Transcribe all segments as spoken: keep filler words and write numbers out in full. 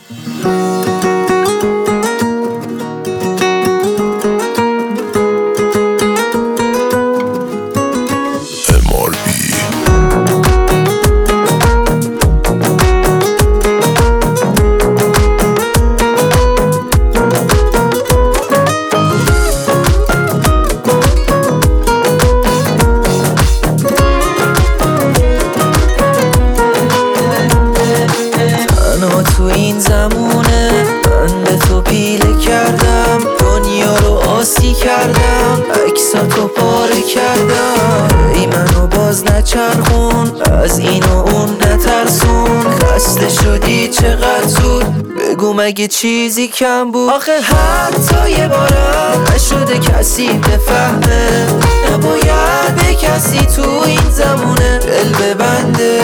تو این زمونه من به تو پیله کردم، دنیا رو آسی کردم، عکساتو پاره کردم. ای منو باز نچرخون، از این و اون نترسون. خسته شدی چقدر زود، بگو مگه چیزی کم بود؟ آخه حتی یه بارم نشده کسی بفهمه، نباید به کسی تو این زمونه دل ببنده.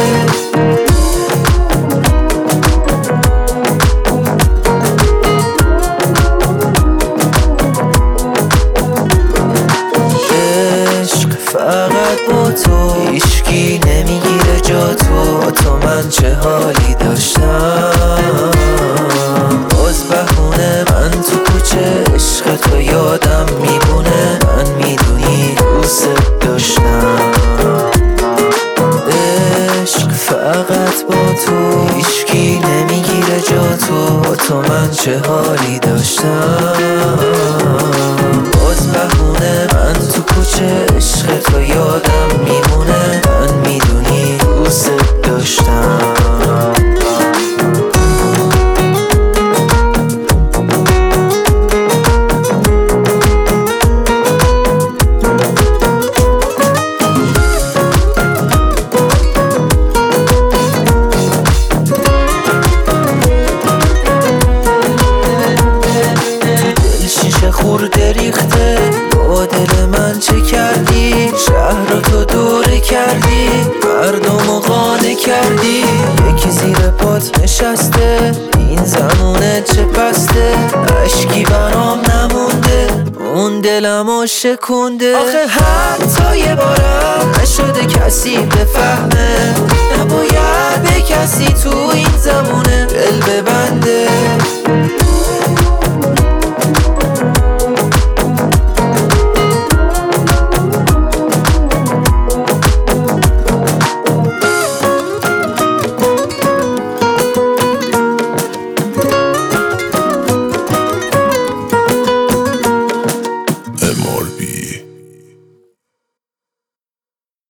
فقط با تو هیچکی نمیگیره جا تو. تو من چه حالی داشتم، باز بهونه من تو کوچه عشق تو یادم میمونه. من میدونی دوست داشتم، عشق فقط با تو هیچکی نمیگیره جا تو. تو من چه حالی داشتم، باز بهونه من تو کوچه عشق تو یادم میمونه. من میدونی دوست داشتم. خورده ریخته با دل من چه کردی؟ شهر تو دوره کردی، مردم قانع کردی. یکی زیر پات نشسته، این زمونه چه پسته. اشکی برام نمونده، اون دلمو شکونده. آخه حتی یه بارم نشده کسی بفهمه،